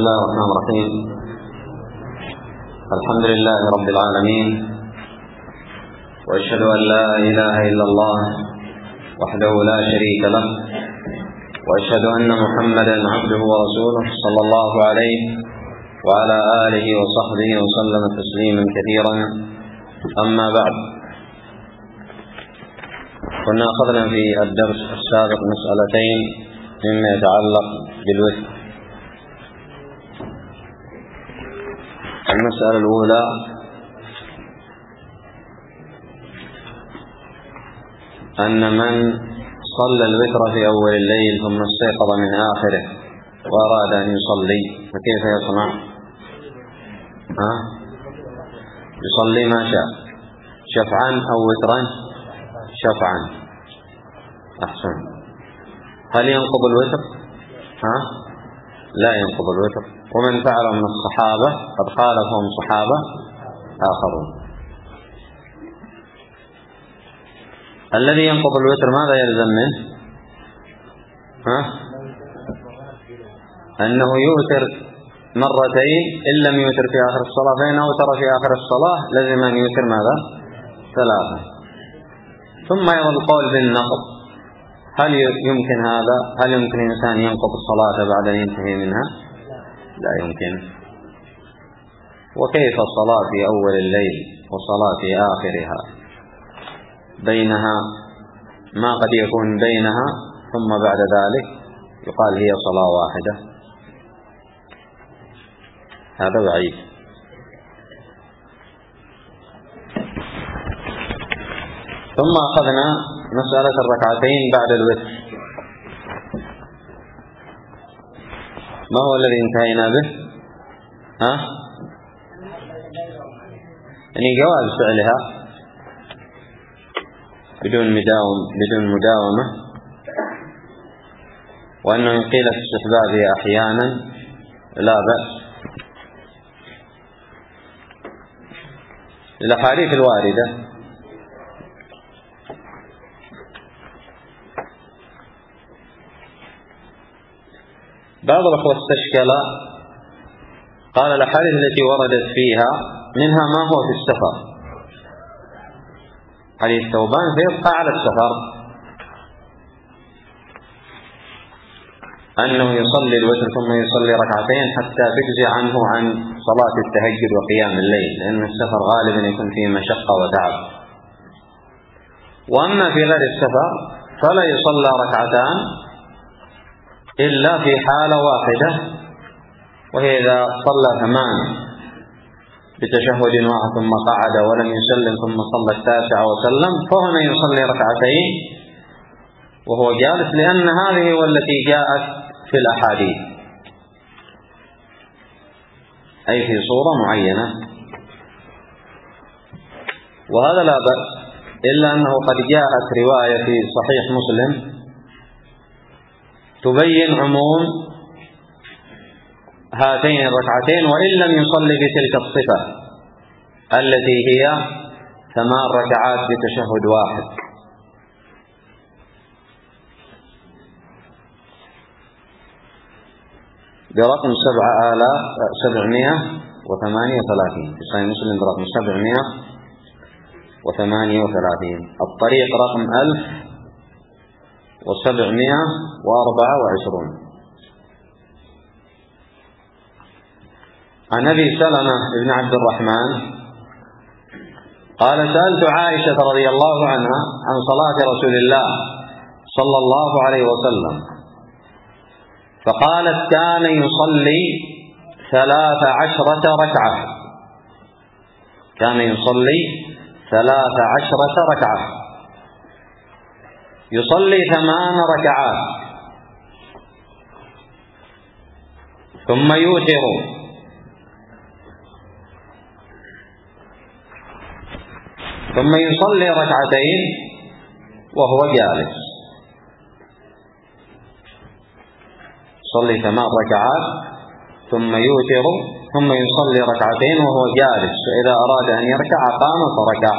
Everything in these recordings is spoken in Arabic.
الله الرحمن الرحيم. الحمد لله رب العالمين، وأشهد أن لا إله إلا الله وحده لا شريك له، وأشهد أن محمدا عبده ورسوله صلى الله عليه وعلى آله وصحبه وسلم تسليما كثيرا. أما بعد، كنا أخذنا في الدرس السابق مسألتين مما يتعلق بالوتر. المسألة الأولى: أن من صلى الوتر في أول الليل ثم استيقظ من آخره وأراد أن يصلي فكيف يصنع؟ يصلي ما شاء، شفعا أو وترا؟ شفعا. أحسن. هل ينقض الوتر؟ لا ينقض الوتر. ومن فعل من الصحابة قد خالفهم صحابة آخرون. الذي ينقض الوتر ماذا يلزم منه؟ أنه يوتر مرتين إن لم يوتر في آخر الصلاة، فإن أوتر في آخر الصلاة لازم أن يوتر ماذا؟ 3. ثم أيضا القول بالنقض، هل يمكن هذا؟ هل يمكن الإنسان ينقض الصلاة بعد أن ينتهي منها؟ لا يمكن. وكيف الصلاة في أول الليل وصلاة في آخرها بينها ما قد يكون بينها ثم بعد ذلك يقال هي صلاة واحدة؟ هذا بعيد. ثم أخذنا مسألة الركعتين بعد الوتر. ما هو الذي انتهينا به؟ يعني جواز فعلها بدون مداومة، وأنه إن قيل في استحبابه أحيانا لا بأس. الأحاديث الواردة بعض الأخوة استشكل، قال الأحاديث التي وردت فيها منها ما هو في السفر، حديث ثوبان فيبقى على السفر أنه يصلي الوتر ثم يصلي ركعتين حتى تجزي عنه عن صلاة التهجد وقيام الليل، لأن السفر غالبا يكون فيه مشقة وتعب. وأما في غير السفر فلا يصلى ركعتان إلا في حالة واحدة، وهي إذا صلى 8 بتشهد واحد ثم قعد ولم يسلم ثم صلى 9 وسلم، فهنا يصلي ركعتين وهو جالس، لأن هذه هو التي جاءت في الأحاديث، أي في صورة معينة. وهذا لا بأس، إلا أنه قد جاءت رواية في صحيح مسلم تبين عموم هاتين الركعتين وإن لم يصلي بتلك الصفة التي هي 8 ركعات بتشهد واحد. برقم 738 في صحيح مسلم، برقم 738. الطريق رقم 1724. عن أبي سلمة بن عبد الرحمن قال: سألت عائشة رضي الله عنها عن صلاة رسول الله صلى الله عليه وسلم، فقالت: كان يصلي 13 ركعة. كان يصلي 13 ركعة، يصلي 8 ركعات ثم يوتر، ثم يصلي ركعتين وهو جالس. يصلي 8 ركعات ثم يوتر ثم يصلي ركعتين وهو جالس، فإذا أراد أن يركع قام فركع.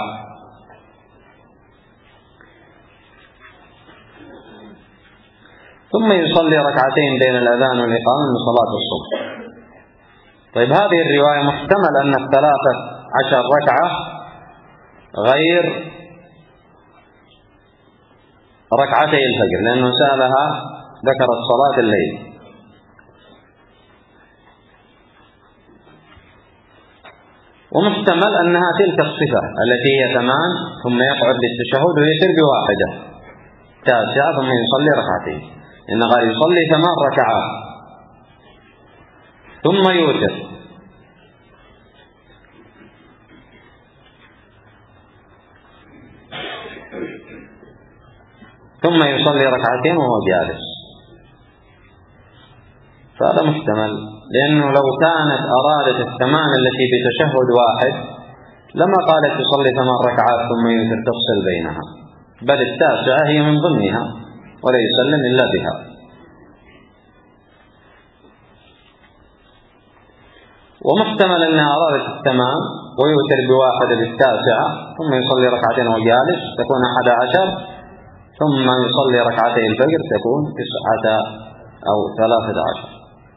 ثم يصلي ركعتين بين الأذان والإقامة من صلاة الصبح. طيب هذه الرواية محتمل أن 13 ركعة غير ركعتي الفجر، لأنه سألها ذكرت صلاة الليل. ومحتمل أنها تلك الصفة التي هي 8 ثم يقعد للتشهد ويتر بواحدة 9 ثم يصلي ركعتين، إن قال يصلي 8 ركعات ثم يوتر، ثم يصلي ركعتين وهو جالس، فهذا محتمل، لأنه لو كانت أرادت 8 التي بتشهد واحد لما قالت تصلي 8 ركعات ثم يوتر تفصل بينها، بل 9 هي من ضمنها ولا يسلم إلا بها. ومحتمل أنها أرادت 8 ويوتر بواحدة 9 ثم يصلي ركعتين وهو جالس تكون 11، ثم يصلي ركعتي الفجر تكون 9 أو 13.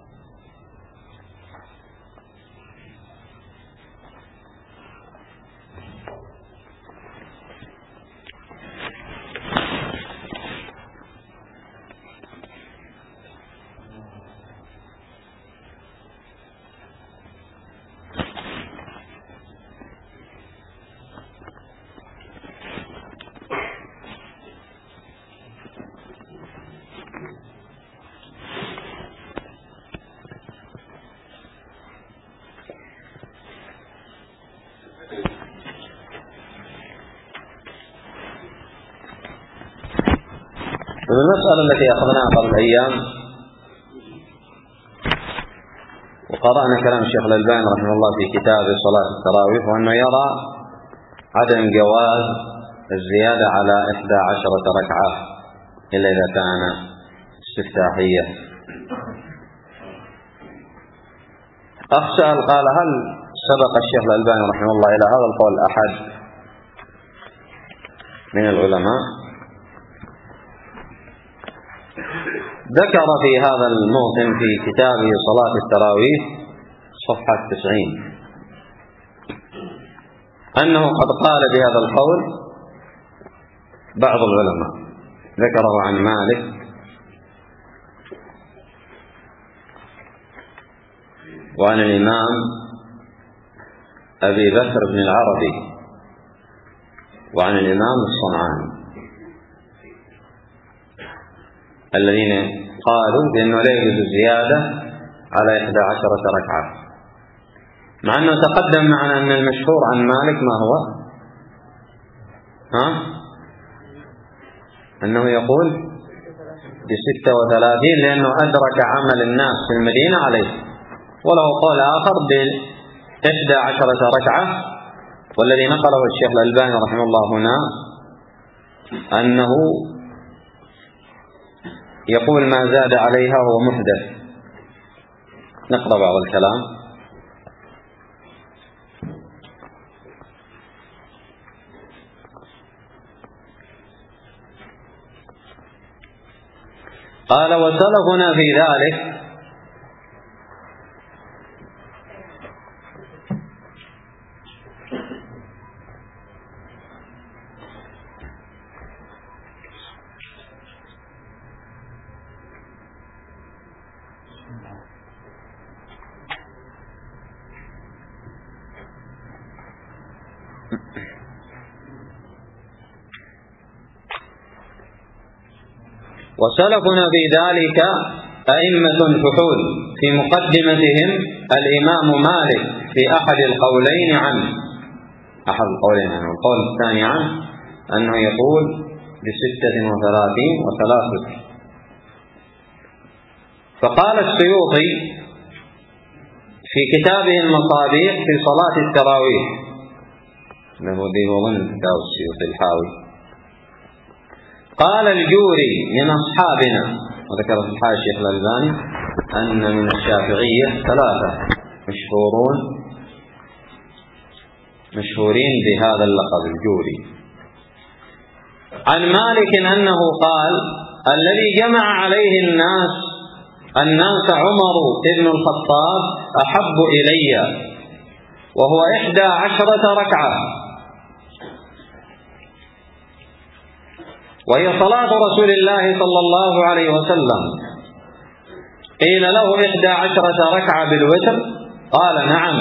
المسألة التي أخذناها قبل أيام وقرأنا كلام الشيخ الألباني رحمه الله في كتاب صلاة التراويح، وأنه يرى عدم جواز الزيادة على 11 ركعة إلا إذا كان استفتاحية. أخسأل قال هل سبق الشيخ الألباني رحمه الله إلى هذا القول أحد من العلماء؟ ذكر في هذا الموطن في كتابه صلاة التراويح صفحة 90 أنه قد قال بهذا القول بعض العلماء، ذكره عن مالك وعن الإمام أبي بكر بن العربي وعن الإمام الصنعاني، الذين قالوا بأنه لا يجوز الزيادة على 11 ركعة، مع أنه تقدم معنا أن المشهور عن مالك ما هو؟ أنه يقول ب36 لأنه أدرك عمل الناس في المدينة عليه، وله قول آخر ب11 ركعة، والذي نقله الشيخ الألباني رحمه الله هنا أنه يقول ما زاد عليها هو محدث. نقرأ بعض الكلام. قال وسلفنا في ذلك وسلفنا في ذلك أئمة فحول، في مقدمتهم الإمام مالك في أحد القولين عنه، القول الثاني عنه أنه يقول ب36 و3. فقال السيوطي في كتابه المصابيح في صلاة التراويح، له ديوان كتاب السيوطي الحاوي، قال الجوري من أصحابنا، وذكر في الحاشية الشيخ الألباني أن من الشافعية 3 مشهورين بهذا اللقب الجوري، عن مالك أنه قال الذي جمع عليه الناس الناس عمر بن الخطاب أحب إلي، وهو 11 ركعة، وهي صلاة رسول الله صلى الله عليه وسلم. قيل له 11 ركعة بالوتر؟ قال نعم،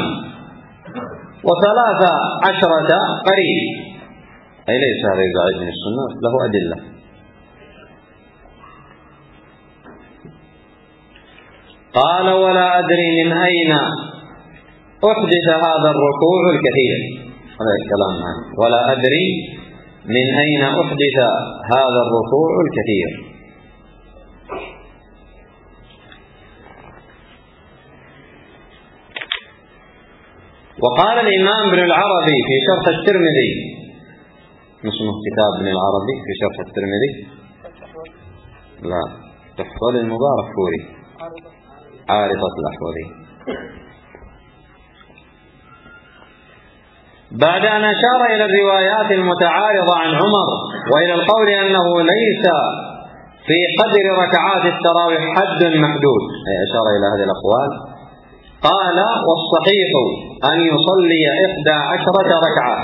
و13 قريب، أي ليس هذا بعيد من السنة، له أدلة. قال ولا أدري من أين أحدث هذا الركوع الكثير، هذا الكلام عنه، ولا أدري من أين أحدث هذا الركوع الكثير. وقال الإمام ابن العربي في شرح الترمذي، اسمه كتاب ابن العربي في شرح الترمذي، لا تحفظ المبارك فوري، عارضة الأحوذي، بعد أن أشار إلى الروايات المتعارضة عن عمر وإلى القول أنه ليس في قدر ركعات التراويح حد محدود، أي أشار إلى هذه الأقوال، قال والصحيح أن يصلي 11 ركعة،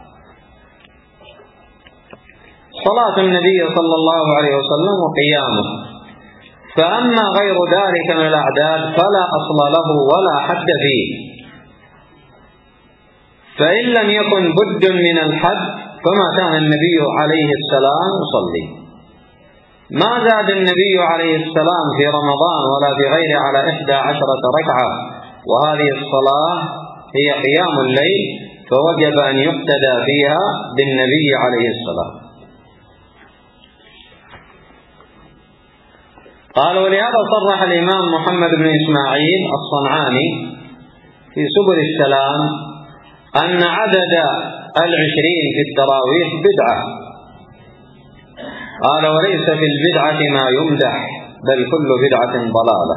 صلاة النبي صلى الله عليه وسلم وقيامه، فأما غير ذلك من الأعداد فلا أصل له ولا حد فيه، فإن لم يكن بد من الحد فما كان النبي عليه السلام يصلي. ما زاد النبي عليه السلام في رمضان ولا في غيره على 11 ركعة، وهذه الصلاة هي قيام الليل، فوجب أن يقتدى فيها بالنبي عليه السلام. قال ولهذا صرح الإمام محمد بن إسماعيل الصنعاني في سبل السلام أن عدد 20 في التراويح بدعة، قال وليس في البدعة ما يمدح، بل كل بدعة ضلالة.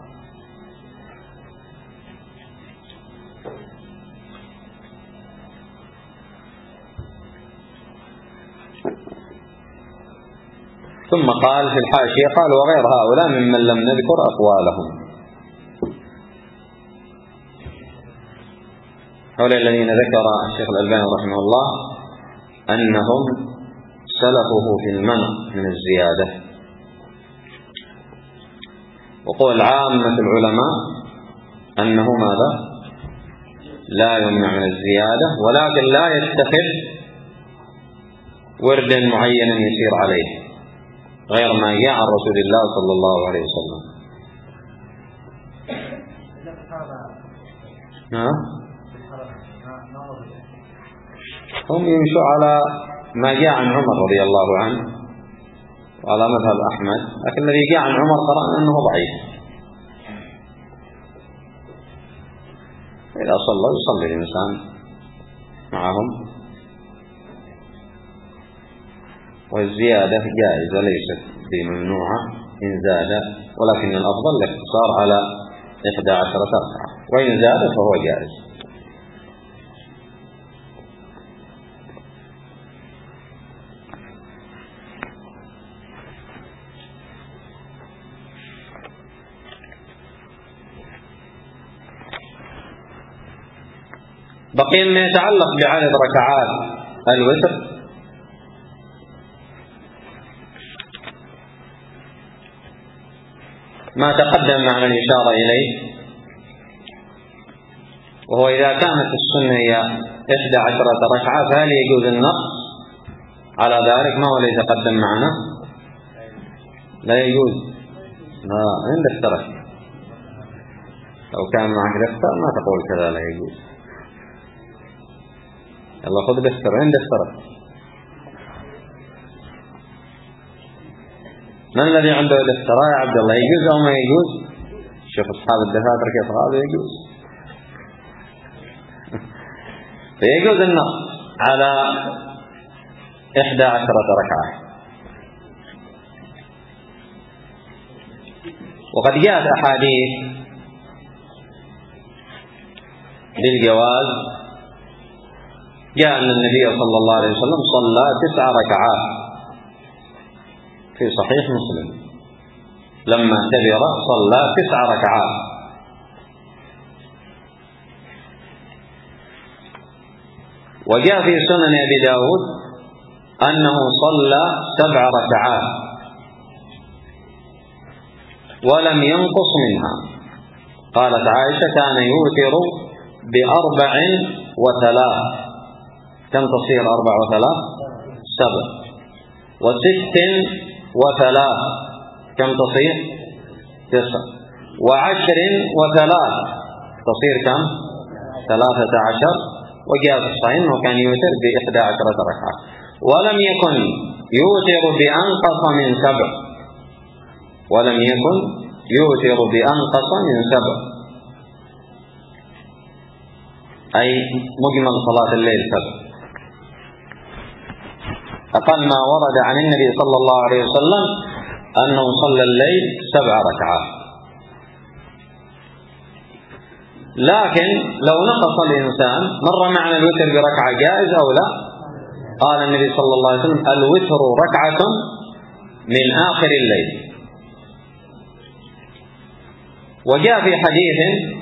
ثم قال في الحاشية قال وغير هؤلاء ممن لم نذكر أقوالهم. هؤلاء الذين ذكر الشيخ الألباني رحمه الله أنهم سلفه في المنع من الزيادة، وقول عامة العلماء أنه ماذا؟ لا يمنع من الزيادة، ولكن لا يتخذ وردا معينا يسير عليه غير ما جاء عن رسول الله صلى الله عليه وسلم. هم يمشوا على ما جاء عن عمر رضي الله عنه وعلى مذهب أحمد، لكن الذي جاء عن عمر قرأنا أنه ضعيف. إذا صلى يصلي الإنسان معهم، والزيادة جائزة ليست بممنوعة إن زاد، ولكن الأفضل الاقتصار على 11 ركعة، وإن زاد فهو جائز. بقي ما يتعلق بعدد ركعات الوتر. ما تقدم معنا الإشارة إليه، وهو إذا كانت السنة هي 11 ركعة فهل يجوز النقص على ذلك؟ ما هو الذي تقدم معنا؟ لا يجوز، لا عند الترك، لو كان معك دفتر ما تقول كذا لا يجوز، يلا خذ دفتر عند الترك. من الذي عنده دفتر يا عبد الله؟ يجوز أو ما يجوز؟ شوف أصحاب الدفاتر كيف هذا يجوز. فيجوز النقص على 11 ركعة. وقد جاءت أحاديث بالجواز، جاء أن النبي صلى الله عليه وسلم صلى 9 ركعات في صحيح مسلم، لما كبر صلى 9 ركعات. وجاء في سنن أبي داود أنه صلى 7 ركعات ولم ينقص منها. قالت عائشة: كان يوتر ب4 و3. كم تصير 4 و3؟ 7. و6 و3 كم تصير؟ 9. و10 و3 تصير كم؟ 13. وجاء في الصحيح أنه كان يوتر ب11 ركعة، ولم يكن يوتر بأنقص من 7. ولم يكن يوتر بأنقص من 7، أي مجمل صلاة الليل 7. أقل ما ورد عن النبي صلى الله عليه وسلم أنه صلى الليل 7 ركعات. لكن لو نقص الإنسان، مر معنا الوتر بركعة، جائز أو لا؟ قال النبي صلى الله عليه وسلم: الوتر ركعة من آخر الليل. وجاء في حديث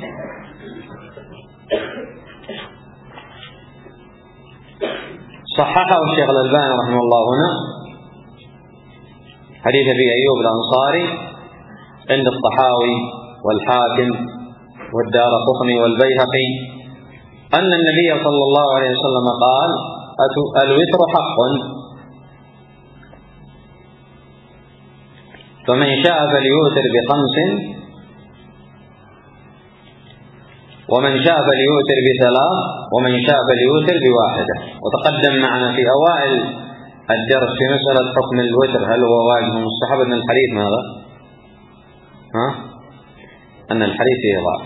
صححه الشيخ الألباني رحمه الله هنا، حديث أبي أيوب الأنصاري عند الطحاوي والحاكم والدارقطني والبيهقي، أن النبي صلى الله عليه وسلم قال: الوتر حق، فمن شاء فليوتر ب5، ومن شاء فليوتر ب3، ومن شاء فليوتر ب1. وتقدم معنا في أوائل الدرس في مسألة حكم الوتر، هل هو واجب مستحب؟ أن الحديث ماذا؟ أن الحديث فيه ضعف.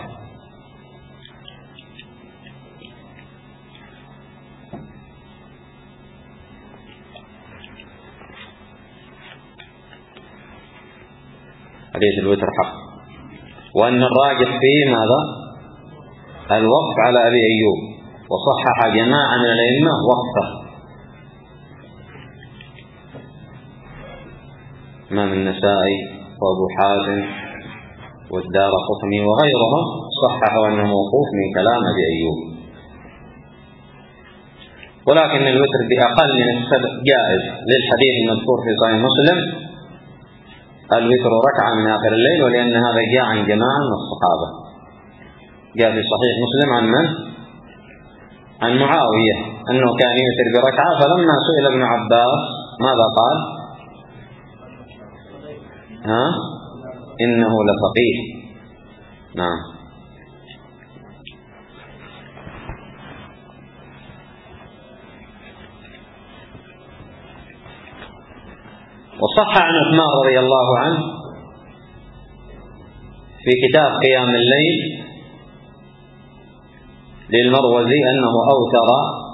حديث الوتر حق، وأن الراجح فيه ماذا؟ الوقف على أبي أيوب، وصحح جماعة من الأئمة وقفه، إمام النسائي وأبو حاتم والدارقطني وغيرهم صححوا أنه موقوف من كلام أبي أيوب. ولكن الوتر بأقل من 7 جائز، للحديث المذكور في صحيح مسلم: الوتر ركعة من آخر الليل، ولأن هذا جاء عن جماعة من الصحابة. جاء في صحيح مسلم عن من؟ عن معاوية أنه كان يوتر بركعة، فلما سئل ابن عباس ماذا قال؟ إنه لفقيه. نعم. وصح عن عثمان رضي الله عنه في كتاب قيام الليل للمروزي أنه أوتر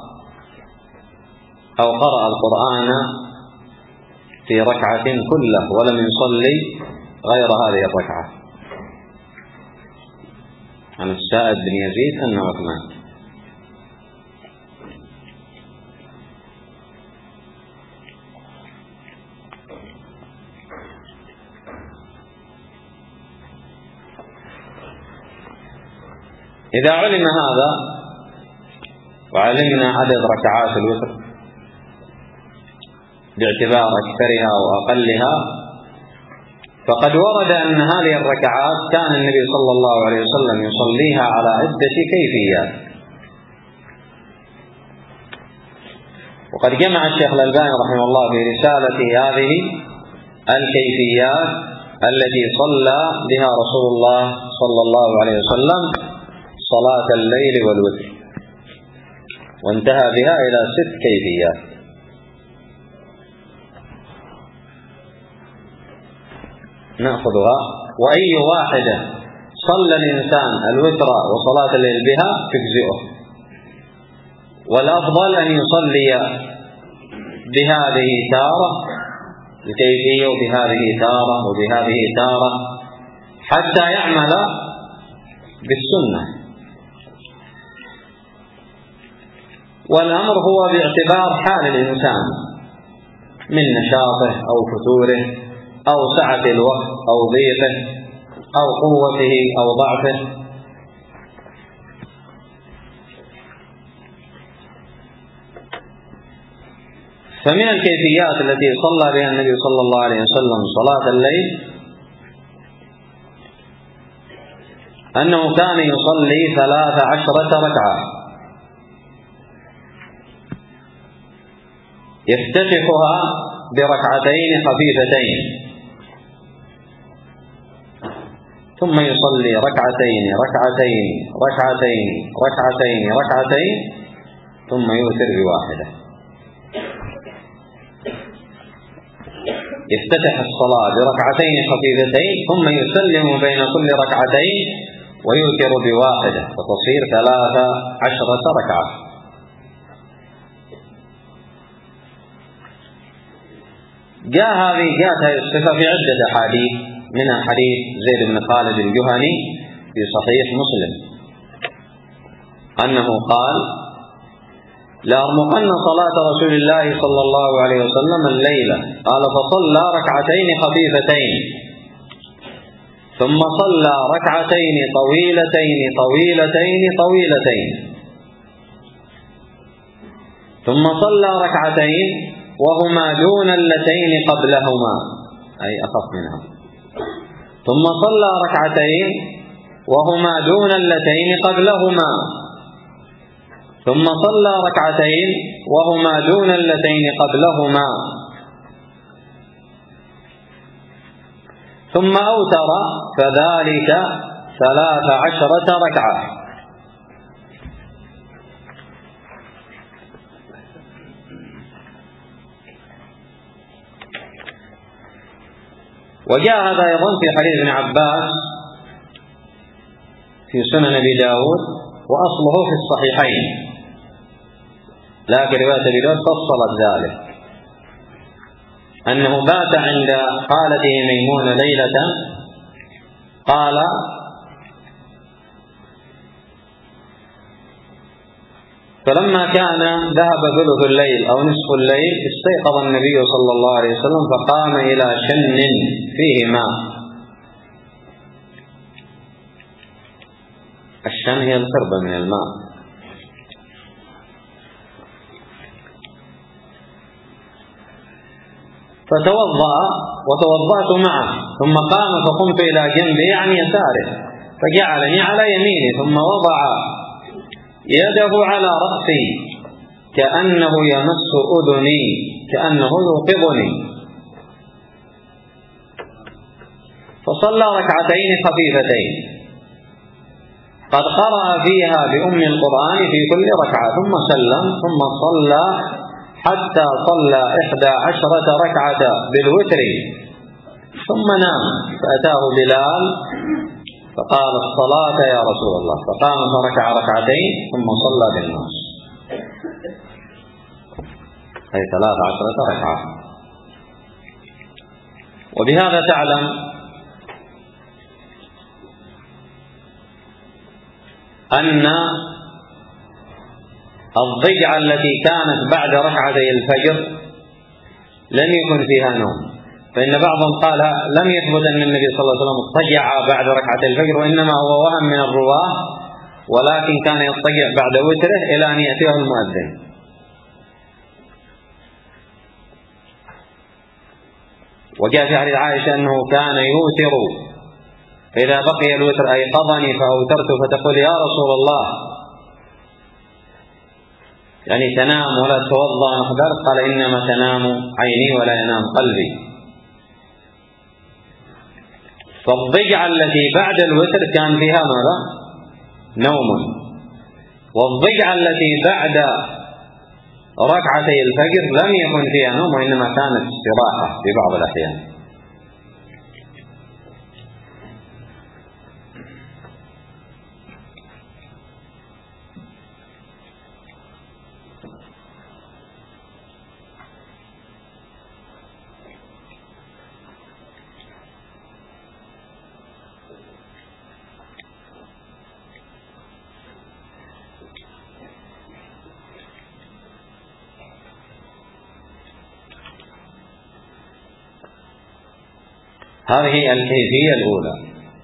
أو قرأ القرآن في ركعة كله ولم يصلي غير هذه الركعة. عن السائب بن يزيد أن عثمان. إذا علم هذا وعلمنا عدد ركعات الوتر باعتبار أكثرها وأقلها، فقد ورد أن هذه الركعات كان النبي صلى الله عليه وسلم يصليها على عدة كيفيات. وقد جمع الشيخ الألباني رحمه الله في رسالته هذه الكيفيات التي صلى بها رسول الله صلى الله عليه وسلم صلاة الليل والوتر، وانتهى بها إلى 6 كيفيات. نأخذها، وأي واحدة صلى الإنسان الوتر وصلاة الليل بها تجزئه، والأفضل أن يصلي بهذه تارة الكيفية وبهذه تارة وبهذه تارة حتى يعمل بالسنة. والأمر هو باعتبار حال الإنسان من نشاطه أو فتوره أو سعة الوقت أو ضيقه أو قوته أو ضعفه. فمن الكيفيات التي صلى بها النبي صلى الله عليه وسلم صلاة الليل أنه كان يصلي 13 ركعة، يفتتحها بركعتين خفيفتين، ثم يصلي ركعتين ركعتين ركعتين ركعتين ركعتين، ثم يوتر بواحدة. يفتتح الصلاة بركعتين خفيفتين ثم يسلم بين كل ركعتين ويوتر بواحدة، فتصير 13 ركعة. جاءت هذه الصفة في عدة أحاديث، منها حديث زيد بن خالد الجهني في صحيح مسلم أنه قال: لأرمقن صلاة رسول الله صلى الله عليه وسلم الليلة، قال فصلى ركعتين خفيفتين، ثم صلى ركعتين طويلتين طويلتين طويلتين، ثم صلى ركعتين وهما دون اللتين قبلهما، أي أخف منها، ثم صلى ركعتين وهما دون اللتين قبلهما، ثم صلى ركعتين وهما دون اللتين قبلهما، ثم أوتر، فذلك 13 ركعة. وجاء هذا أيضا في حديث ابن عباس في سنن أبي داود، وأصله في الصحيحين، لكن رواية أبي داود فصلت ذلك، أنه بات عند خالته ميمونة ليلة، قال: فلما كان ذهب ثلث الليل أو نصف الليل استيقظ النبي صلى الله عليه وسلم فقام إلى شن فيه ماء. الشن هي القربة من الماء. فتوضأ وتوضأت معه، ثم قام فقمت إلى جنبه يعني يساره، فجعلني على يمينه، ثم وضع يده على رأسي كأنه يمس أذني، كأنه يوقظني، فصلى ركعتين خفيفتين قد قرأ فيها بأم القرآن في كل ركعة، ثم سلم، ثم صلى حتى صلى 11 ركعة بالوتر، ثم نام، فأتاه بلال فقال: الصلاة يا رسول الله، فقام فركع ركعتين ثم صلى بالناس، أي 13 ركعة. وبهذا تعلم أن الضجعة التي كانت بعد ركعتي الفجر لم يكن فيها نوم، فإن بعضهم قال لم يثبت أن النبي صلى الله عليه وسلم اضطجع بعد ركعتي الفجر، وإنما هو وهم من الرواه، ولكن كان يضطجع بعد وتره إلى أن يأتيه المؤذن. وجاء في حديث عائشة أنه كان يوتر، فإذا بقي الوتر أيقظني فأوترت، فتقول: يا رسول الله، يعني تنام ولا توضأ نحو، قال: إنما تنام عيني ولا ينام قلبي. فالضجعة التي بعد الوتر كان فيها ماذا؟ نوم. والضجعة التي بعد ركعتي الفجر لم يكن فيها نوم، وإنما كانت استراحة في بعض الأحيان. هذه الكيفية الأولى،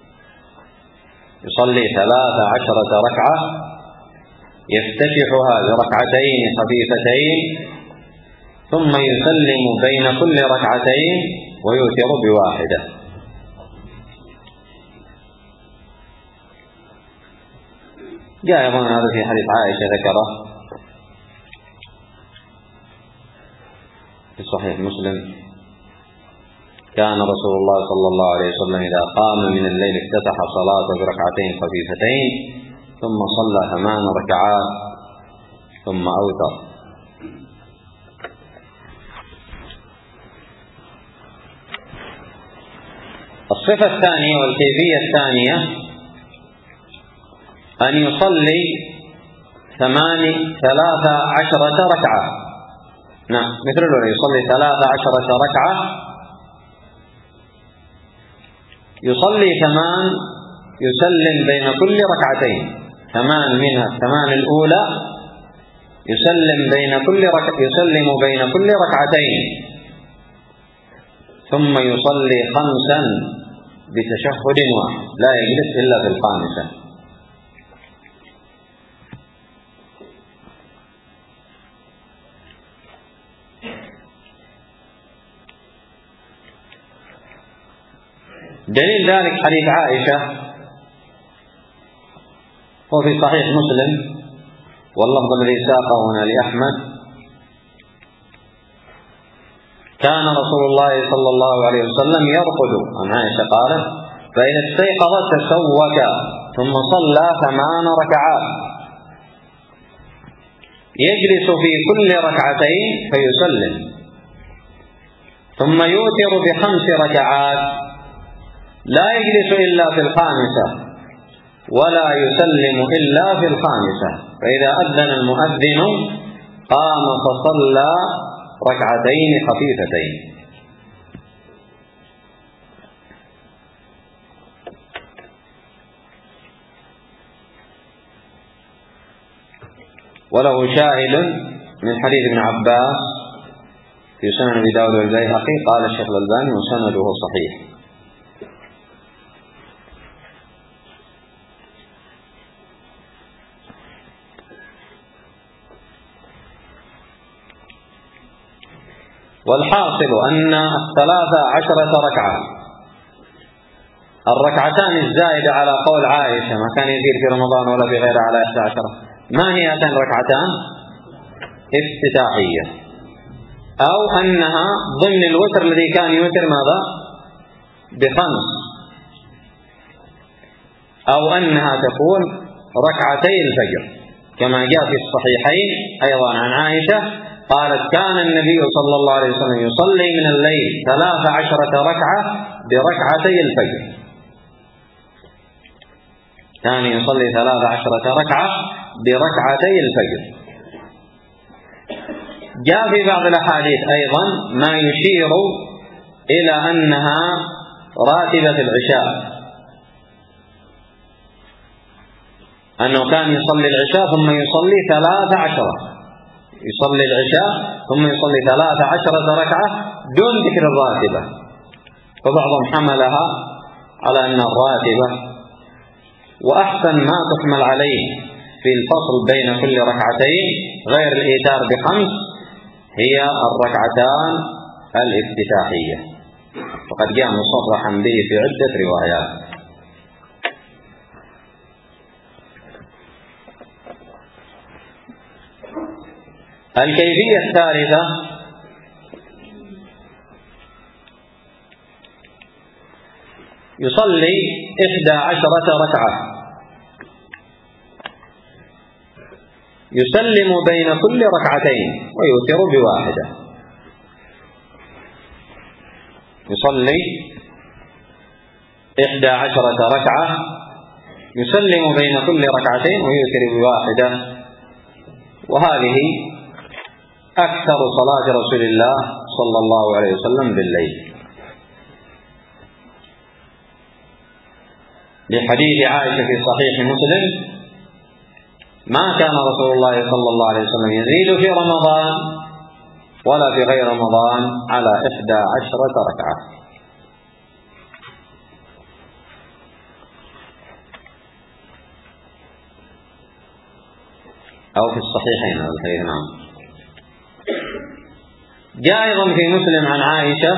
يصلي 13 ركعة يفتتحها بركعتين خفيفتين ثم يسلم بين كل ركعتين ويوتر بواحدة. جاء أيضا هذا في حديث عائشة ذكره في صحيح مسلم: كان رسول الله صلى الله عليه وسلم إذا قام من الليل افتتح صلاته بركعتين خفيفتين ثم صلى 8 ركعات ثم أوتر. الصفة الثانية والكيفية الثانية أن يصلي 13 ركعة، نعم مثل الأولى، يصلي 13 ركعة، يصلي 8 يسلم بين كل ركعتين، 8 منها 8 الأولى يسلم بين كل ركعتين ثم يصلي 5 بتشهد واحد، لا يجلس إلا في الخامسة. دليل ذلك حديث عائشة هو في صحيح مسلم، واللفظ الذي ساقه هنا لأحمد: كان رسول الله صلى الله عليه وسلم يرقد، عن عائشة قالت: فإذا استيقظ تسوك ثم صلى 8 ركعات يجلس في كل ركعتين فيسلم ثم يوتر ب5 ركعات، لا يجلس إلا في الخامسة ولا يسلم إلا في الخامسة، فإذا أذن المؤذن قام فصلى 2 خفيفتين. وله شاهد من حديث ابن عباس في سنن أبي داود والبيهقي، قال الشيخ الألباني: وسنده صحيح. والحاصل أن 13 ركعة، الركعتان الزائدة على قول عائشة ما كان يزيد في رمضان ولا في غيره على 11، ما هي هاتان ركعتان؟ افتتاحية، أو أنها ضمن الوتر الذي كان يوتر ماذا؟ ب5، أو أنها تكون ركعتي الفجر كما جاء في الصحيحين أيضا عن عائشة قالت: كان النبي صلى الله عليه وسلم يصلي من الليل 13 ركعة بركعتي الفجر، كان يصلي 13 ركعة بركعتي الفجر. جاء في بعض الأحاديث أيضا ما يشير إلى أنها راتبة العشاء، أنه كان يصلي العشاء ثم يصلي 13، يصلي العشاء ثم يصلي 13 ركعة دون ذكر الراتبة، فبعضهم حملها على أن الراتبة، وأحسن ما تحمل عليه في الفصل بين كل ركعتين غير الإيتار ب5 هي الركعتان الافتتاحية، وقد جاء مصرحا به في عدة روايات. الكيفية الثالثة يصلي 11 ركعة يسلم بين كل ركعتين ويوتر بواحدة، يصلي 11 ركعة يسلم بين كل ركعتين ويوتر بواحدة، وهذه أكثر صلاة رسول الله صلى الله عليه وسلم بالليل، لحديث عائشة في صحيح مسلم: ما كان رسول الله صلى الله عليه وسلم يزيد في رمضان ولا في غير رمضان على 11 ركعة. أو في الصحيحين هذا الحديث. نعم. جاء أيضا في مسلم عن عائشة: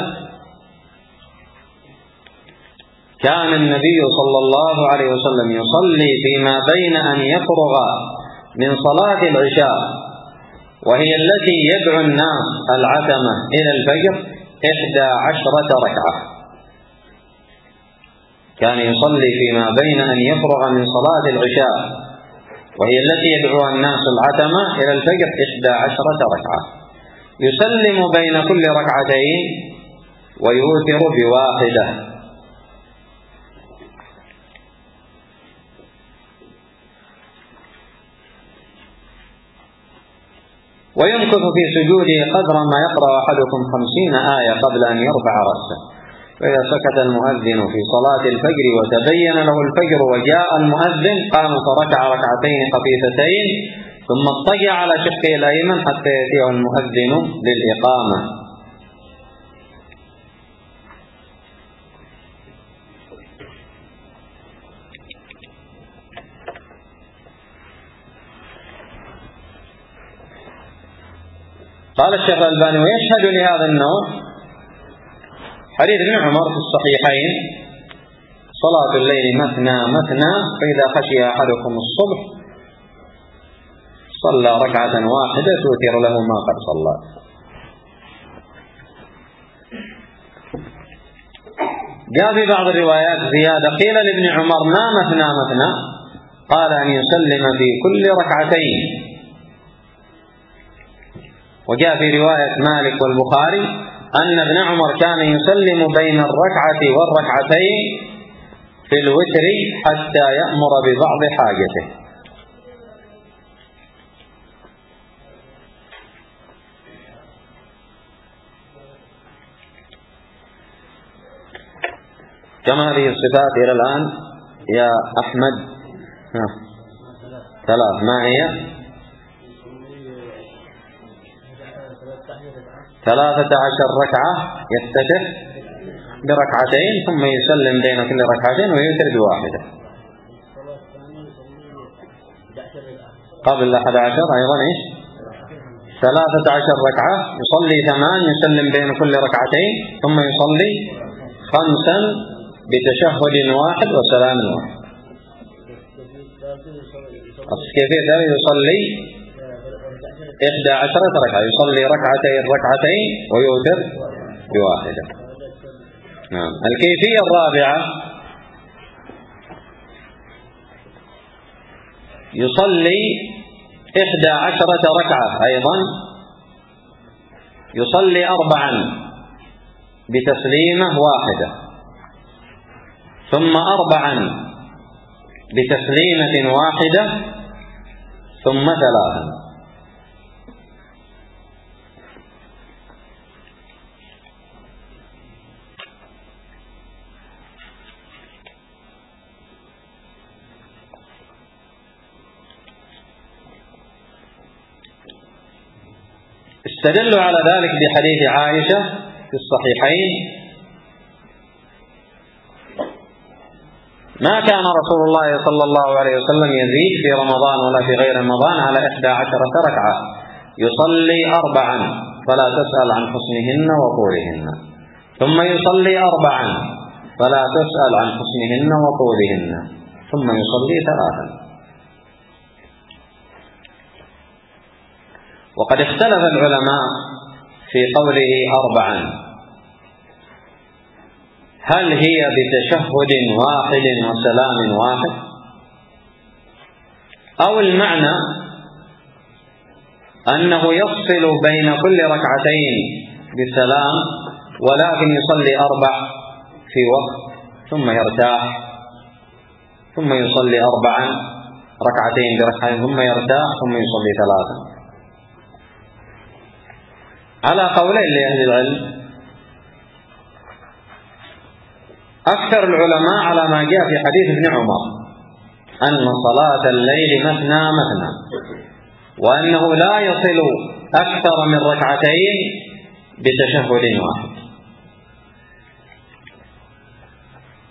كان النبي صلى الله عليه وسلم يصلي فيما بين أن يفرغ من صلاة العشاء، وهي التي يدعو الناس العتمة إلى الفجر، 11 ركعة. كان يصلي فيما بين أن يفرغ من صلاة العشاء، وهي التي يدعو الناس العتمة إلى الفجر، 11 ركعة، يسلم بين كل ركعتين ويوتر بواحدة. ويمكث في سجوده قدر ما يقرأ أحدكم 50 آية قبل أن يرفع رأسه. فإذا سكت المؤذن في صلاة الفجر وتبين له الفجر وجاء المؤذن، قام فركع ركعتين خفيفتين، ثم اضطجع على شقه الأيمن حتى يأتيه المؤذن للإقامة. قال الشيخ الألباني: ويشهد لهذا النوع حديث ابن عمر في الصحيحين: صلاة الليل مثنى مثنى، فإذا خشي أحدكم الصبح صلى ركعة واحدة توتر له ما قد صلى. جاء في بعض الروايات زيادة: قيل لابن عمر: ما مثنى مثنى؟ قال: أن يسلم في كل ركعتين. وجاء في رواية مالك والبخاري أن ابن عمر كان يسلم بين الركعة والركعتين في الوتر حتى يأمر ببعض حاجته. كم هذه الصفات إلى الآن يا أحمد؟ 3. ما هي؟ 13 ركعة، يفتتح بركعتين ثم يسلم بين كل ركعتين ويوتر بواحدة. قبل 11 أيضا إيش؟ 13 ركعة، يصلي 8 يسلم بين كل ركعتين، ثم يصلي 5 بتشهد واحد وسلام واحد. كيفية ذلك؟ يصلي 11 ركعة، يصلي ركعتين ويوتر بواحدة. نعم. الكيفية الرابعة: يصلي 11 ركعة أيضا، يصلي 4 بتسليمة واحدة، ثم 4 بتسليمة واحدة، ثم 3. استدلوا على ذلك بحديث عائشة في الصحيحين: ما كان رسول الله صلى الله عليه وسلم يزيد في رمضان ولا في غير رمضان على 11 ركعة، يصلي 4 فلا تسأل عن حسنهن وطولهن، ثم يصلي 4 فلا تسأل عن حسنهن وطولهن، ثم يصلي 3. وقد اختلف العلماء في قوله 4، هل هي بتشهد واحد وسلام واحد، أو المعنى أنه يفصل بين كل ركعتين بسلام، ولكن يصلي 4 في وقت ثم يرتاح، ثم يصلي 4 ركعتين بركعتين ثم يرتاح، ثم يصلي 3. على قولين لأهل العلم. أكثر العلماء على ما جاء في حديث ابن عمر أن صلاة الليل مثنى مثنى، وأنه لا يصل أكثر من ركعتين بتشهد واحد.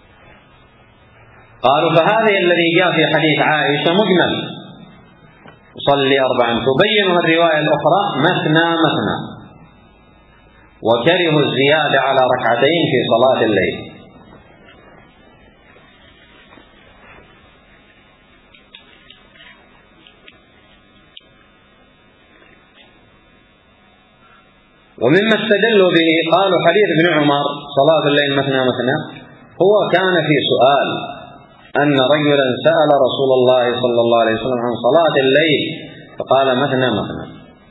قالوا فهذا الذي جاء في حديث عائشة مجمل، يصلي 4. تبين الرواية الأخرى مثنى مثنى، وكرهوا الزيادة على ركعتين في صلاة الليل. ومما استدلوا به قالوا حديث ابن عمر صلاة الليل مثنى مثنى هو كان في سؤال أن رجلا سأل رسول الله صلى الله عليه وسلم عن صلاة الليل فقال مثنى مثنى.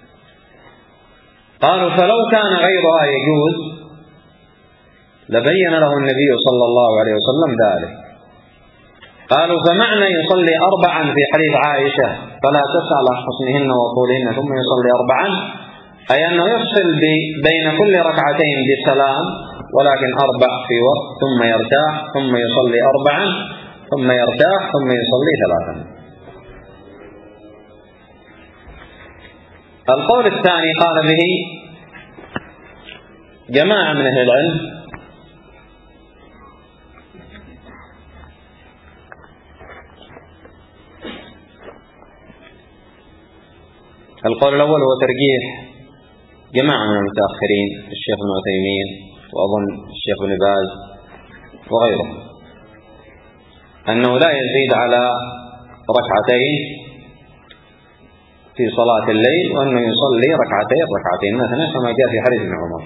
قالوا فلو كان غيرها يجوز لبين له النبي صلى الله عليه وسلم ذلك. قالوا فمعنى يصلي 4 في حديث عائشة فلا تسأل عن حسنهن وطولهن ثم يصلي 4، أي أنه يفصل بين كل ركعتين بسلام، ولكن 4 في وقت ثم يرتاح ثم يصلي 4 ثم يرتاح ثم يصلي 3. القول الثاني قال به جماعة من أهل العلم، القول الأول هو ترجيح جماعة من المتأخرين، الشيخ ابن عثيمين وأظن الشيخ ابن باز وغيره، أنه لا يزيد على 2 في صلاة الليل، وأنه يصلي 2 مثلا كما جاء في حديث ابن عمر.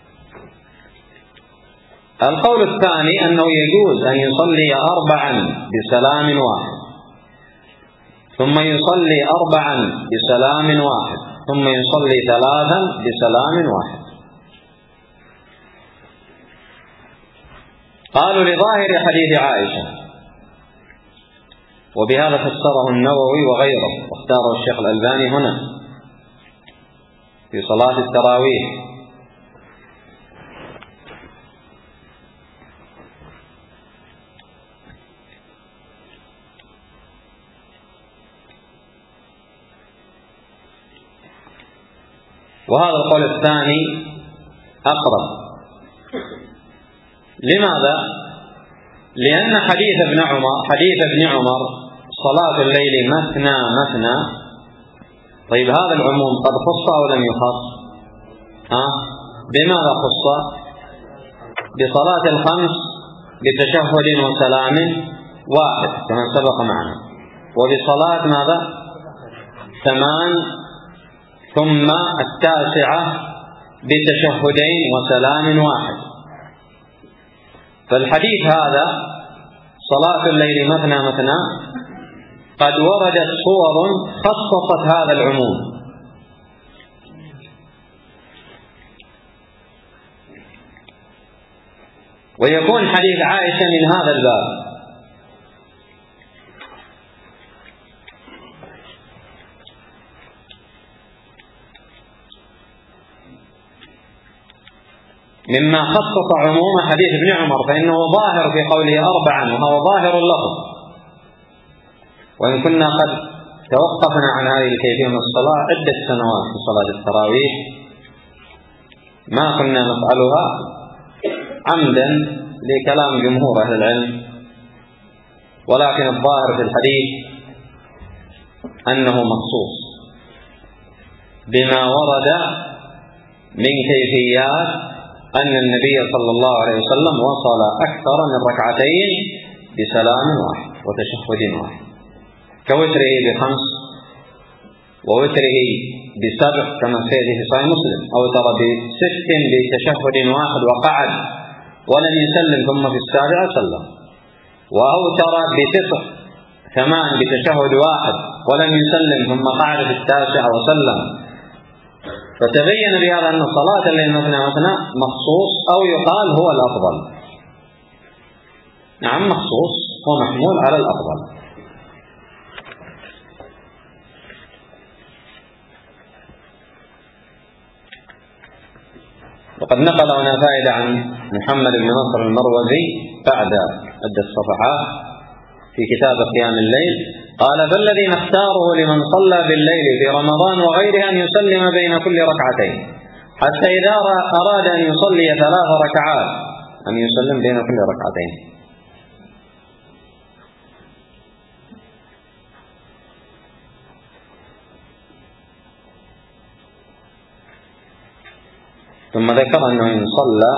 القول الثاني أنه يجوز أن يصلي 4 بسلام واحد ثم يصلي 4 بسلام واحد ثم يصلي 3 بسلام واحد. قالوا لظاهر حديث عائشة، وبهذا فسره النووي وغيره واختاره الشيخ الألباني هنا في صلاة التراويح. وهذا القول الثاني أقرب. لماذا؟ لأن حديث ابن عمر صلاة الليل مثنى مثنى، طيب هذا العموم قد خص أو لم يخص؟ بماذا خص؟ بصلاة 5 بتشهد وسلام واحد كما سبق معنا، وبصلاة ماذا؟ 8 ثم 9 بتشهدين وسلام واحد. فالحديث هذا صلاة الليل مثنى مثنى قد وردت صور خصصت هذا العموم، ويكون حديث عائشة من هذا الباب. مما خصص عموم حديث ابن عمر، فإنه ظاهر في قوله 4 وهو ظاهر اللفظ، وإن كنا قد توقفنا عن هذه الكيفية من الصلاة عدة سنوات في صلاة التراويح، ما كنا نفعلها عمدا لكلام جمهور أهل العلم، ولكن الظاهر في الحديث أنه مخصوص بما ورد من كيفيات أن النبي صلى الله عليه وسلم وصل أكثر من 2 بسلام واحد وتشهد واحد، كوتره ب5 ووتره ب7 كما سيأتي في صحيح مسلم، أو ترى ب6 بتشهد واحد وقعد ولم يسلم ثم في 7 سلم، وأوتر ب9 كمان بتشهد واحد ولم يسلم ثم قعد في 9 وسلم. فتبين بهذا أن صلاة الليل مثنى مثنى مخصوص، أو يقال هو الأفضل. نعم مخصوص ومحمول على الأفضل. وقد نقل هنا فائدة عن محمد بن نصر المروزي بعد عدة صفحات في كتاب قيام الليل، قال فالذي نختاره لمن صلى بالليل في رمضان وغيره أن يسلم بين كل 2 حتى إذا أراد أن يصلي 3 ركعات أن يسلم بين كل 2. ثم ذكر أنه إن صلى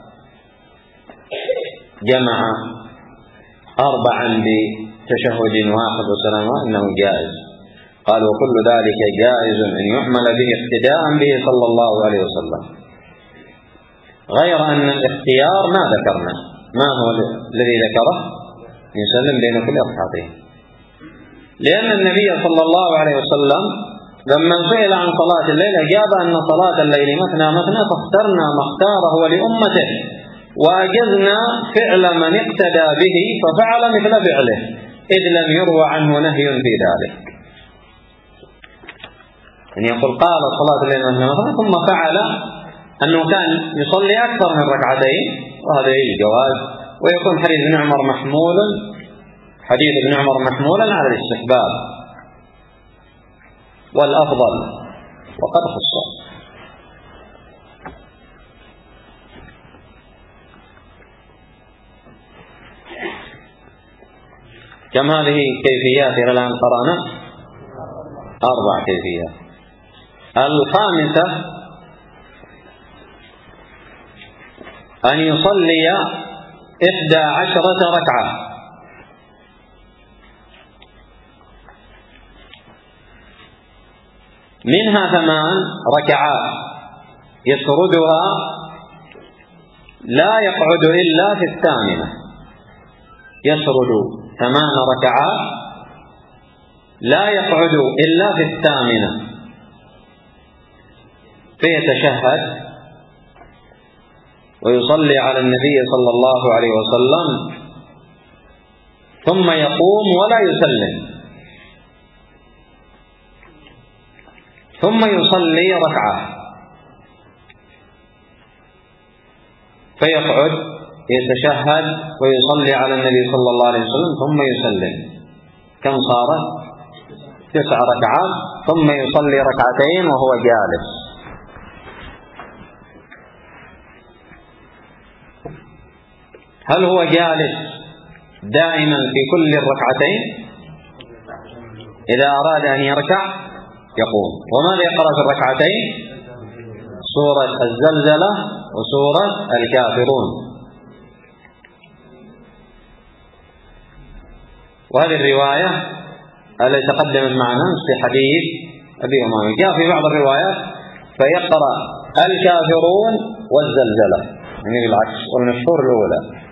جمع 4 بتشهد واحد وسلام إنه جائز. قال وكل ذلك جائز أن يعمل به اقتداء به صلى الله عليه وسلم، غير أن الاختيار ما ذكرنا، ما هو الذي ذكره؟ يسلم بين كل ركعتين، لأن النبي صلى الله عليه وسلم لما سئل عن صلاة الليل أجاب أن صلاة الليل مثنى مثنى، فاخترنا ما اختاره لأمته وأجزنا فعل من اقتدى به ففعل مثل فعله، إذ لم يروى عنه نهي في ذلك. يعني يقول قال صلاة الليل مثنى مثنى ثم فعل أنه كان يصلي أكثر من ركعتين، وهذا الجواز، ويكون حديث ابن عمر محمولا على الاستحباب والأفضل وقد خص. كم هذه كيفيات إلى الآن قرأنا؟ 4 كيفيات. الخامسة أن يصلي 11 ركعة، منها 8 ركعات يسردها لا يقعد إلا في الثامنة، يسرد 8 ركعات لا يقعد إلا في الثامنة، فيتشهد ويصلي على النبي صلى الله عليه وسلم ثم يقوم ولا يسلم، ثم يصلي ركعة فيقعد يتشهد ويصلي على النبي صلى الله عليه وسلم ثم يسلم. كم صارت؟ 9 ركعات. ثم يصلي ركعتين وهو جالس. هل هو جالس دائما في كل الركعتين؟ إذا أراد أن يركع يقوم. وماذا يقرأ في الركعتين؟ سورة الزلزلة وسورة الكافرون. وهذه الرواية التي تقدمت معنا في حديث أبي أمامة جاء في بعض الروايات فيقرأ الكافرون والزلزلة، يعني بالعكس، والمشهور الأولى.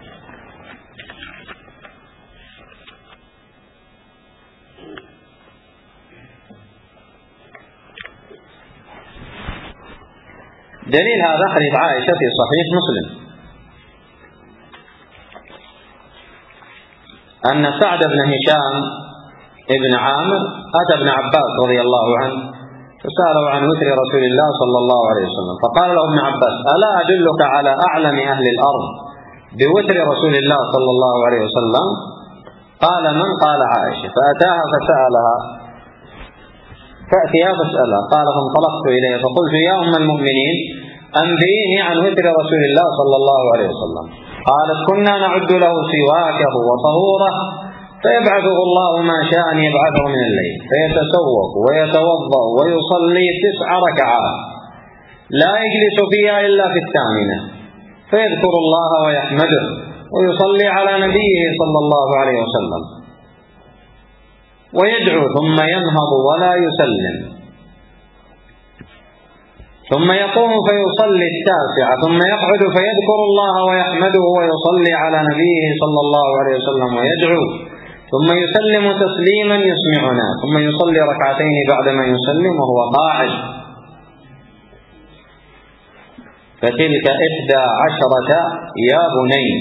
دليل هذا حديث عائشة في صحيح مسلم أن سعد بن هشام ابن عامر أتى ابن عباس رضي الله عنه فسأله عن وتر رسول الله صلى الله عليه وسلم، فقال له ابن عباس: ألا أدلك على أعلم أهل الأرض بوتر رسول الله صلى الله عليه وسلم؟ قال: من؟ قال: عائشة. فأتاها فسألها، فأتيها فاسألها. قال: فانطلقت إليه فقلت: يا أم المؤمنين أنبئيني عن وتر رسول الله صلى الله عليه وسلم. قالت: كنا نعد له سواكه وطهوره فيبعثه الله ما شاء أن يبعثه من الليل، فيتسوق ويتوضأ ويصلي 9 ركعات لا يجلس فيها إلا في الثامنة، فيذكر الله ويحمده ويصلي على نبيه صلى الله عليه وسلم ويدعو، ثم ينهض ولا يسلم، ثم يقوم فيصلي 9، ثم يقعد فيذكر الله ويحمده ويصلي على نبيه صلى الله عليه وسلم ويدعو، ثم يسلم تسليما يسمعنا، ثم يصلي ركعتين بعدما يسلم وهو قاعد. فتلك 11 يا بني.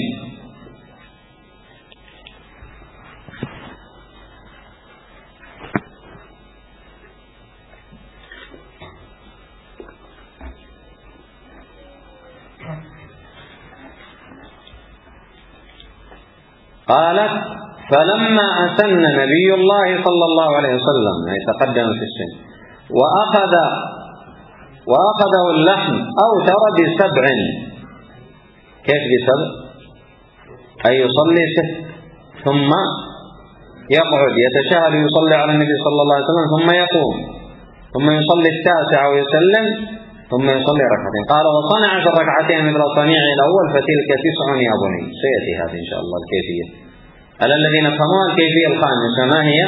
قالت: فلما أسن نبي الله صلى الله عليه وسلم، يتقدم في السن، وأخذه اللحم أوتر ب7. كيف ب7؟ أي يصلي 6 ثم يقعد يتشهد يصلي على النبي صلى الله عليه وسلم ثم يقوم ثم يصلي 9 ويسلم ثم يصلي ركعتين. قال وصنع في الركعتين مثل صنيعه الأول فتلك 9 يا بني. سيأتي هذه إن شاء الله الكيفية. على الذين فهموا الكيفية الخامسة ما هي؟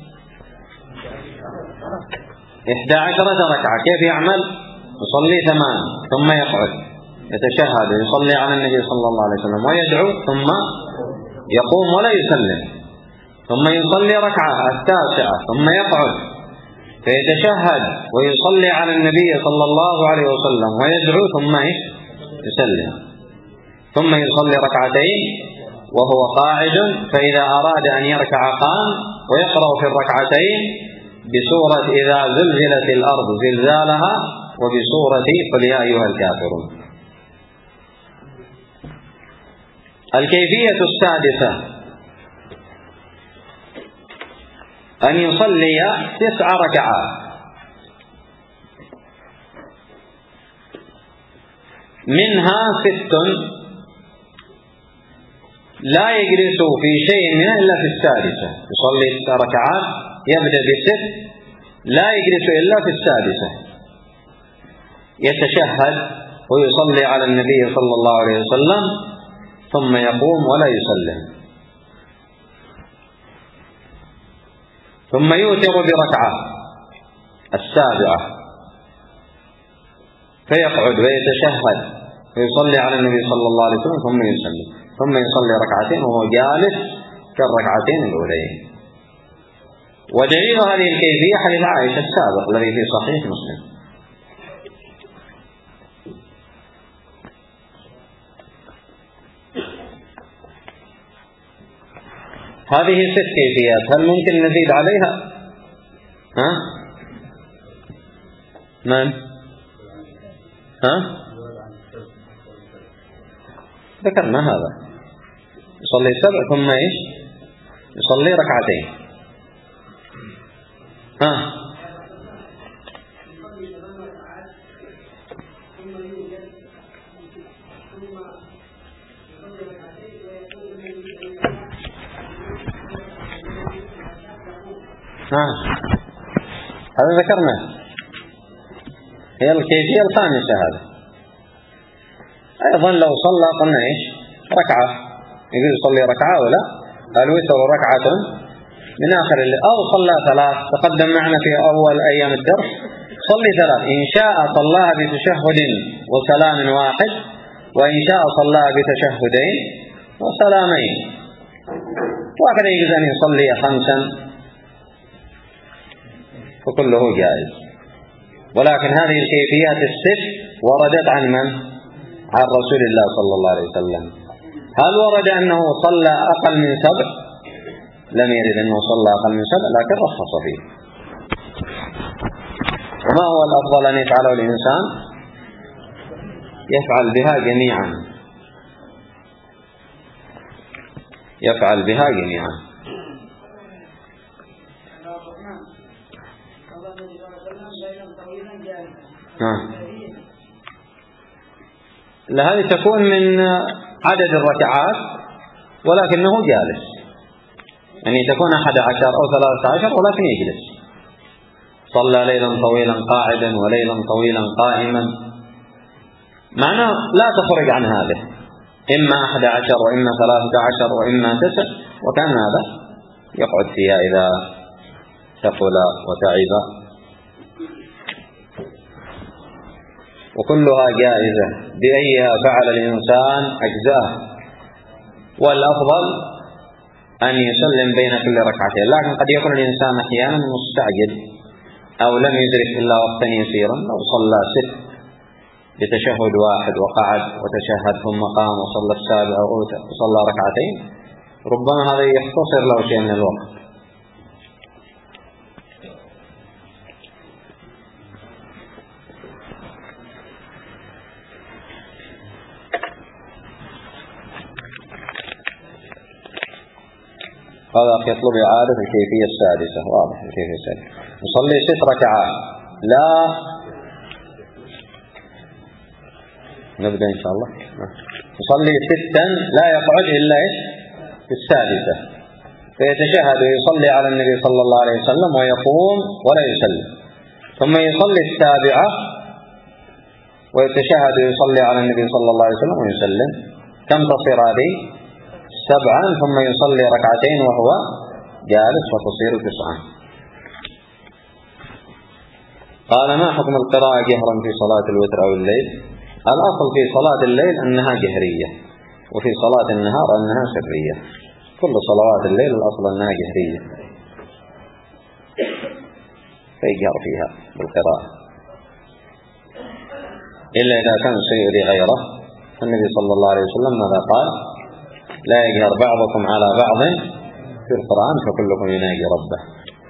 11 ركعة. كيف يعمل؟ يصلي 8 ثم يقعد يتشهد ويصلي على النبي صلى الله عليه وسلم ويدعو ثم يقوم ولا يسلم، ثم يصلي ركعة 9 ثم يقعد فيتشهد ويصلي على النبي صلى الله عليه وسلم ويدعو ثم يسلم، ثم يصلي ركعتين وهو قاعد، فإذا أراد أن يركع قام ويقرأ في الركعتين بسورة إذا زلزلت الأرض زلزالها وبسورة قل يا أيها الكافرون. الكيفية السادسة أن يصلي 9 ركعات، منها 6 لا يجلس في شيء منها إلا في السادسة. يصلي 9 ركعات يبدأ ب6 لا يجلس إلا في السادسة، يتشهد ويصلي على النبي صلى الله عليه وسلم ثم يقوم ولا يسلم، ثم يوتر بركعة 7 فيقعد ويتشهد ويصلي على النبي صلى الله عليه وسلم ثم يسلم، ثم يصلي ركعتين وهو جالس كالركعتين الأولين. ودليل هذه الكيفية حديث عائشة السابق الذي في صحيح مسلم. هذه 6 كيفيات، هل ممكن نزيد عليها؟ من؟ ذكرنا هذا، يصلي 7 ثم يصلي ركعتين. هذا ذكرنا، هي الكيفية الخامسة. هذا أيضا لو صلى قلنا ركعة، يقول يصلي ركعة ولا الوتر ركعة من آخر أو صلى 3. تقدم معنا في أول أيام الدرس صلي 3، إن شاء صلاها بتشهد وسلام واحد، وإن شاء صلاها بتشهدين وسلامين، وهكذا يجوز أن يصلي 5 فكله جائز. ولكن هذه الكيفيات ال6 وردت عن من؟ عن رسول الله صلى الله عليه وسلم. هل ورد أنه صلى أقل من 7؟ لم يرد أنه صلى أقل من 7، لكن رخص فيه. وما هو الأفضل أن يفعله الإنسان؟ يفعل بها جميعا، يفعل بها جميعا. هذه تكون من عدد الركعات ولكنه جالس، يعني تكون 11 أو 13 ولكن يجلس. صلى ليلا طويلا قاعدا وليلا طويلا قائما، معناه لا تخرج عن هذا، إما 11 وإما 13 وإما 9، وكان هذا يقعد فيها إذا ثقل وتعب. وكلها جائزة، بأيها فعل الإنسان أجزاء، والأفضل أن يسلم بين كل ركعتين. لكن قد يكون الإنسان أحيانا مستعجل أو لم يدرك إلا وقتا يسيرا، لو صلى 6 بتشهد واحد وقعد وتشهد ثم قام وصلى 7 وصلى ركعتين، ربما هذا يختصر له شيء من الوقت. هذا يطلب إعادة الكيفية السادسة. واضح الكيفية السادسة. نصلي 6 ركعات، لا نبدأ إن شاء الله. نصلي 6 لا يقعد إلا في السادسة، فيتشهد ويصلي على النبي صلى الله عليه وسلم ويقوم ولا يسلم، ثم يصلي 7 ويتشهد ويصلي على النبي صلى الله عليه وسلم ويسلم. كم تصير هذه؟ 7. ثم يصلي ركعتين وهو جالس فتصير 9. قال ما حكم القراءة جهرا في صلاة الوتر أو الليل؟ الأصل في صلاة الليل أنها جهرية، وفي صلاة النهار أنها سرية. كل صلوات الليل الأصل أنها جهرية فيجهر فيها بالقراءة، إلا إذا كان سيؤذي غيره. النبي صلى الله عليه وسلم ماذا قال؟ لا يجهر بعضكم على بعض في القرآن فكلكم يناجي ربه.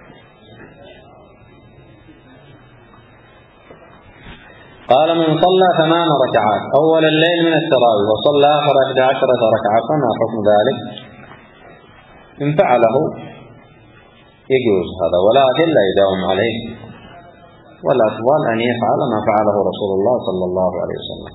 قال من صلى 8 ركعات أول الليل من التراويح وصلى آخر 11 ركعة فما حكم ذلك؟ إن فعله يجوز هذا، ولكن لا يداوم عليه، والأفضل أن يفعل ما فعله رسول الله صلى الله عليه وسلم.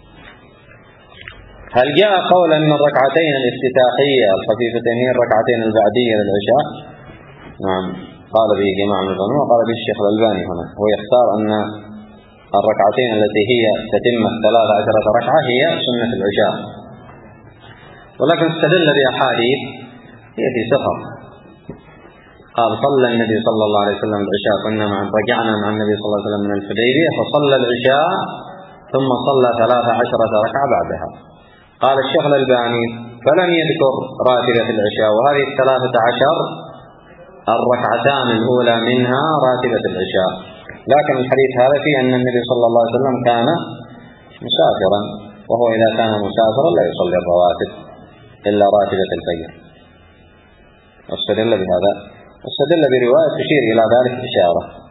هل جاء قول أن الركعتين الافتتاحية الخفيفتين هي الركعتين البعدية للعشاء؟ نعم، قال به جماعة من العلماء وقال به الشيخ الألباني هنا. هو يختار أن الركعتين التي هي تتمة 13 ركعة هي سنة العشاء، ولكن استدل بأحاديث هي في سفر. قال صلى النبي صلى الله عليه وسلم العشاء، كنا رجعنا مع النبي صلى الله عليه وسلم من الحديبية فصلى العشاء ثم صلى 13 ركعة بعدها. قال الشيخ الألباني فلم يذكر راتبة العشاء، وهذه 13 الركعتان الأولى منها راتبة العشاء، لكن الحديث هذا فيه أن النبي صلى الله عليه وسلم كان مسافرا، وهو إذا كان مسافرا لا يصلي الرواتب إلا راتبة الفجر. واستدل بهذا، استدل برواية تشير إلى ذلك إشارة.